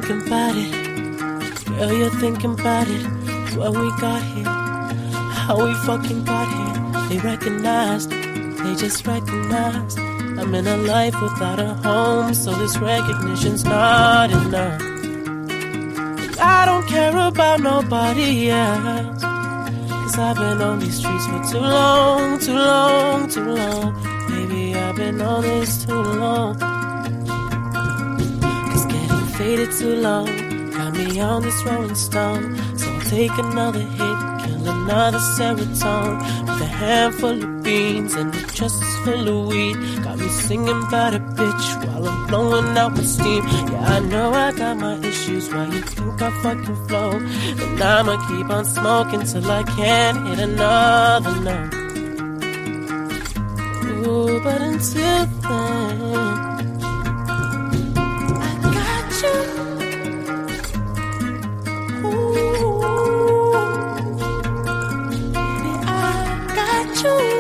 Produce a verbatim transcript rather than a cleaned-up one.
thinking about it. Girl, you're thinking about it. When we got here, how we fucking got here. They recognized, they just recognized I'm in a life without a home, so this recognition's not enough. I don't care about nobody else, cause I've been on these streets for too long, too long, too long. Baby, I've been on this too long. Cause getting faded too long got me on this rolling stone. So I'll take another hit, kill another serotonin with a handful of beans and a chest full of weed. Got me singing about a bitch while I'm blowing out my steam. Yeah, I know I got my issues. Why you think I fucking flow? And I'ma keep on smoking till I can't hit another note. Ooh, but until then, I got you. Ooh, baby, I got you.